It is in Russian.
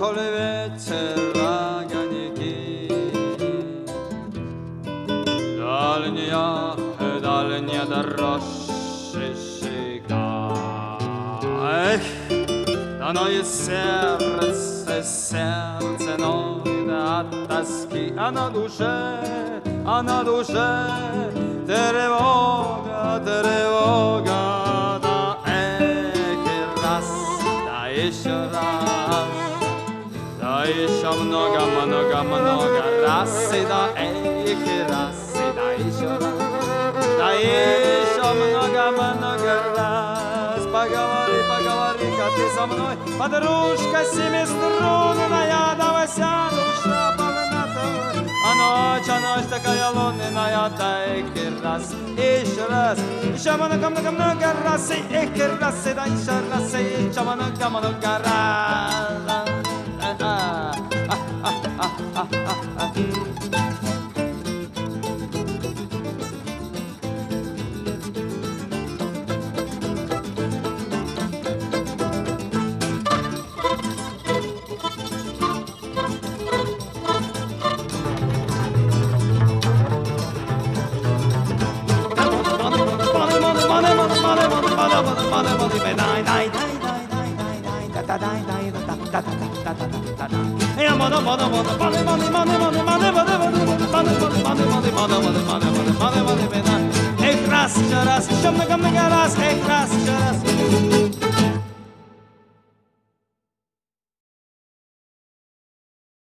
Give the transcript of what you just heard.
כל вечер огоньки. Дальняя дорожка. Эх, оно и сердце ноет от тоски, а на душе тревога, да эх, и раз, да еще раз, да еще много раз, и да эх, и раз, и да еще раз, да еще много раз. Поговори-ка ты со мной, подружка семиструнная, давайся, душа полнотовая. А ночь такая лунная, да эх, и раз, еще раз, еще много раз, и эх, и раз, и да еще раз, и еще много раз. Эх, раз, еще раз, еще много раз, эх, раз, еще раз.